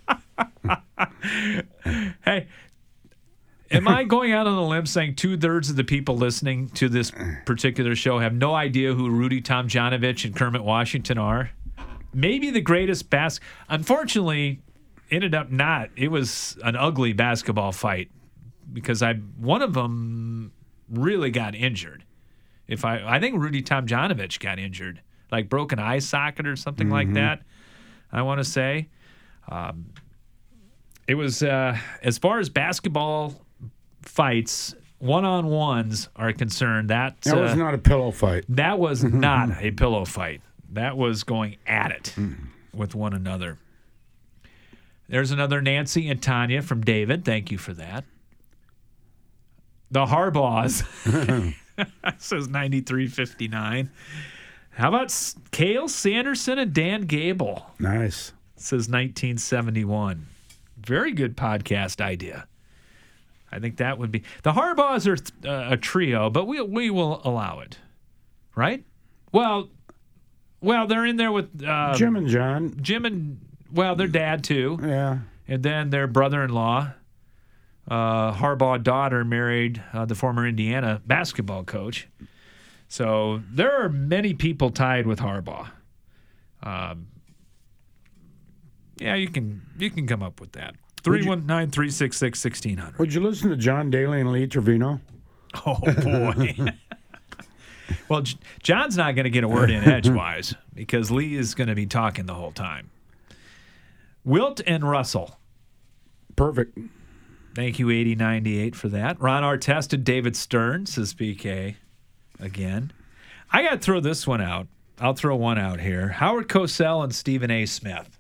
Hey, am I going out on a limb saying two-thirds of the people listening to this particular show have no idea who Rudy Tomjanovich and Kermit Washington are? Maybe the greatest bas- Unfortunately, ended up not. It was an ugly basketball fight because I one of them really got injured. If I, I think Rudy Tomjanovich got injured, like broken eye socket or something mm-hmm. like that. I want to say, um, it was uh, as far as basketball fights, one-on-ones are concerned. That that was uh, not a pillow fight. That was not a pillow fight. That was going at it mm. with one another. There's another Nancy and Tanya from David. Thank you for that. The Harbaughs. Says ninety-three fifty-nine. How about Cale Sanderson and Dan Gable? Nice. Says nineteen seventy-one. Very good podcast idea. I think that would be. The Harbaughs are uh, a trio, but we we will allow it. Right? Well, well, they're in there with uh, Jim and John. Jim and well, their dad too. Yeah. And then their brother-in-law, uh, Harbaugh daughter, married uh, the former Indiana basketball coach. So there are many people tied with Harbaugh. Um, yeah, you can you can come up with that. three one nine, three six six, one six zero zero. Would you listen to John Daly and Lee Trevino? Oh, boy. Well, J- John's not going to get a word in edgewise because Lee is going to be talking the whole time. Wilt and Russell. Perfect. Thank you, eighty ninety-eight, for that. Ron Artest and David Stern, says B K again. I got to throw this one out. I'll throw one out here. Howard Cosell and Stephen A. Smith.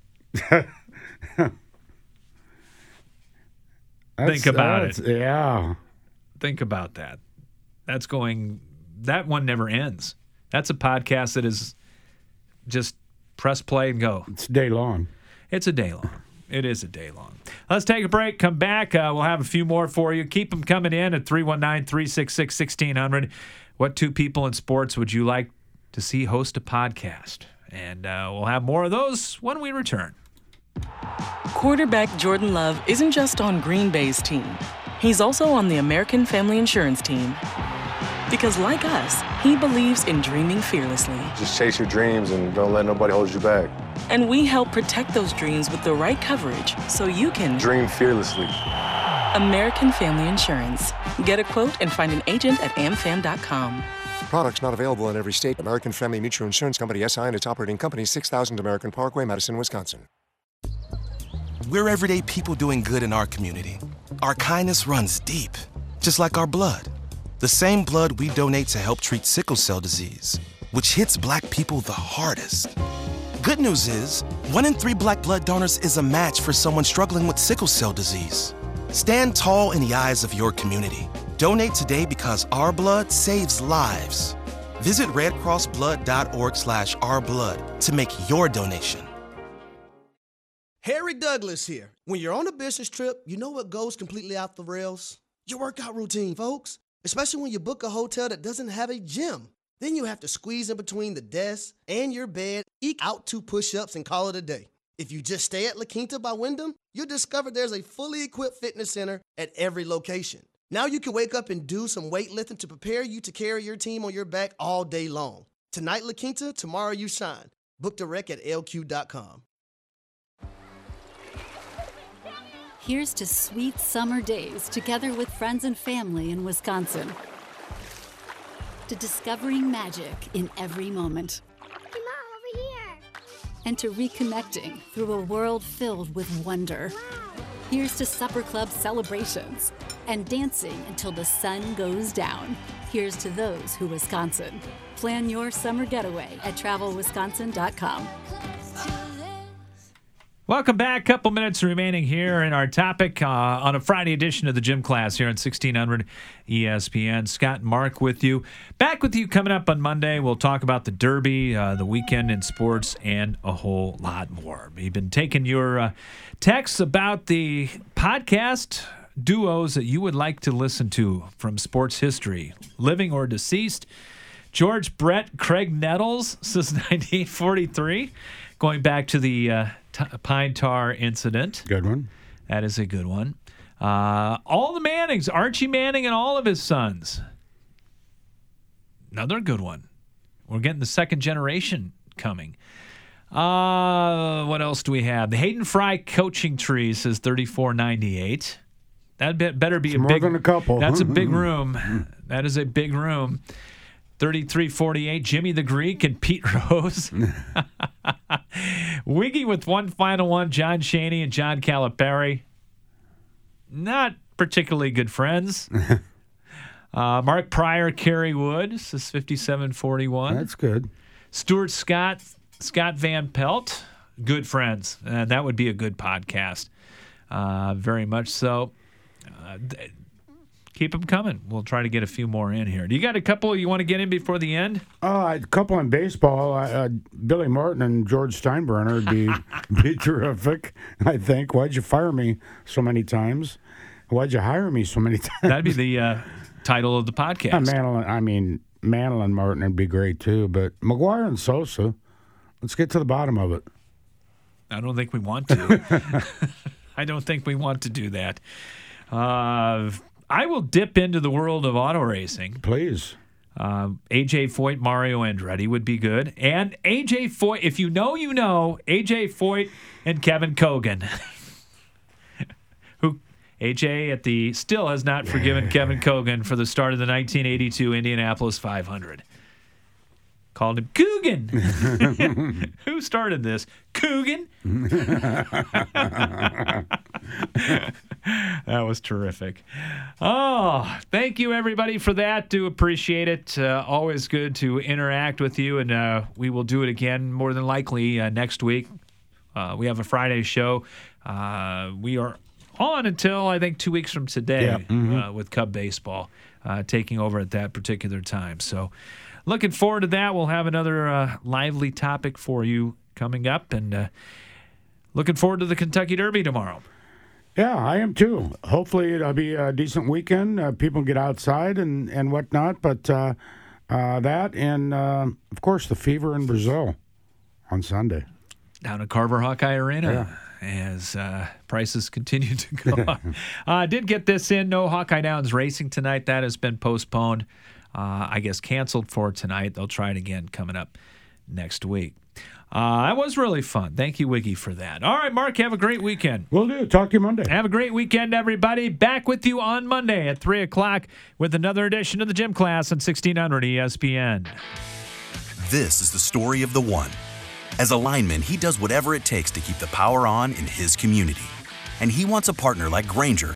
Think about it. Yeah. Think about that. That's going, that one never ends. That's a podcast that is just press play and go. It's day long. It's a day long. It is a day long. Let's take a break. Come back. Uh, we'll have a few more for you. Keep them coming in at three one nine, three six six, one six zero zero. What two people in sports would you like to see host a podcast? And uh, we'll have more of those when we return. Quarterback Jordan Love isn't just on Green Bay's team. He's also on the American Family Insurance team. Because like us, he believes in dreaming fearlessly. Just chase your dreams and don't let nobody hold you back. And we help protect those dreams with the right coverage so you can dream fearlessly. American Family Insurance. Get a quote and find an agent at am fam dot com. Products not available in every state. American Family Mutual Insurance Company, S I and its operating company, six thousand American Parkway, Madison, Wisconsin. We're everyday people doing good in our community. Our kindness runs deep, just like our blood. The same blood we donate to help treat sickle cell disease, which hits black people the hardest. Good news is, one in three black blood donors is a match for someone struggling with sickle cell disease. Stand tall in the eyes of your community. Donate today because our blood saves lives. Visit redcrossblood.org slash ourblood to make your donation. Harry Douglas here. When you're on a business trip, you know what goes completely off the rails? Your workout routine, folks. especially when you book a hotel that doesn't have a gym. Then you have to squeeze in between the desk and your bed, eke out two push-ups, and call it a day. If you just stay at La Quinta by Wyndham, you'll discover there's a fully equipped fitness center at every location. Now you can wake up and do some weightlifting to prepare you to carry your team on your back all day long. Tonight, La Quinta, tomorrow you shine. Book direct at L Q dot com. Here's to sweet summer days together with friends and family in Wisconsin. To discovering magic in every moment. Hey, Mom, over here. And to reconnecting through a world filled with wonder. Wow. Here's to supper club celebrations and dancing until the sun goes down. Here's to those who Wisconsin. Plan your summer getaway at travel wisconsin dot com. Welcome back. Couple minutes remaining here in our topic uh, on a Friday edition of the Gym Class here on sixteen hundred E S P N. Scott and Mark with you. Back with you coming up on Monday. We'll talk about the Derby, uh, the weekend in sports, and a whole lot more. We've been taking your uh, texts about the podcast duos that you would like to listen to from sports history, living or deceased. George Brett, Craig Nettles since nineteen forty-three, going back to the uh, t- Pine Tar incident. Good one. That is a good one. Uh, all the Mannings, Archie Manning and all of his sons. Another good one. We're getting the second generation coming. Uh, what else do we have? The Hayden Fry coaching tree says thirty-four ninety-eight. That be, better be it's a more big. More than a couple. That's a big room. That is a big room. thirty-three forty-eight, Jimmy the Greek and Pete Rose. Wiggy with one final one, John Chaney and John Calipari. Not particularly good friends. uh, Mark Pryor, Kerry Wood. This is fifty-seven forty-one. That's good. Stuart Scott, Scott Van Pelt. Good friends. Uh, that would be a good podcast. Uh, very much so. Uh, th- Keep them coming. We'll try to get a few more in here. Do you got a couple you want to get in before the end? Uh, a couple in baseball. Uh, Billy Martin and George Steinbrenner would be, be terrific, I think. Why'd you fire me so many times? Why'd you hire me so many times? That'd be the uh, title of the podcast. Uh, Mantle, I mean, Mantle and Martin would be great, too. But McGuire and Sosa, let's get to the bottom of it. I don't think we want to. I don't think we want to do that. Uh... I will dip into the world of auto racing. Please. Uh, A J Foyt, Mario Andretti would be good. And A J Foyt, if you know, you know, A J Foyt and Kevin Kogan. Who A J at the still has not forgiven Kevin Kogan for the start of the nineteen eighty-two Indianapolis five hundred. Called him Coogan. Who started this? Coogan? That was terrific. Oh, thank you, everybody, for that. Do appreciate it. Uh, always good to interact with you, and uh, we will do it again more than likely uh, next week. Uh, we have a Friday show. Uh, we are on until, I think, two weeks from today yeah. mm-hmm. uh, with Cub Baseball uh, taking over at that particular time. So looking forward to that. We'll have another uh, lively topic for you coming up, and uh, looking forward to the Kentucky Derby tomorrow. Yeah, I am too. Hopefully it'll be a decent weekend. Uh, people get outside and, and whatnot, but uh, uh, that and, uh, of course, the Fever in Brazil on Sunday. Down at Carver Hawkeye Arena. Yeah. As uh, prices continue to go up. uh, did get this in. No Hawkeye Downs racing tonight. That has been postponed. Uh, I guess canceled for tonight. They'll try it again coming up next week. Uh, that was really fun. Thank you, Wiggy, for that. All right, Mark, have a great weekend. Will do. Talk to you Monday. Have a great weekend, everybody. Back with you on Monday at three o'clock with another edition of the Gym Class on sixteen hundred E S P N. This is the story of the one. As a lineman, he does whatever it takes to keep the power on in his community. And he wants a partner like Grainger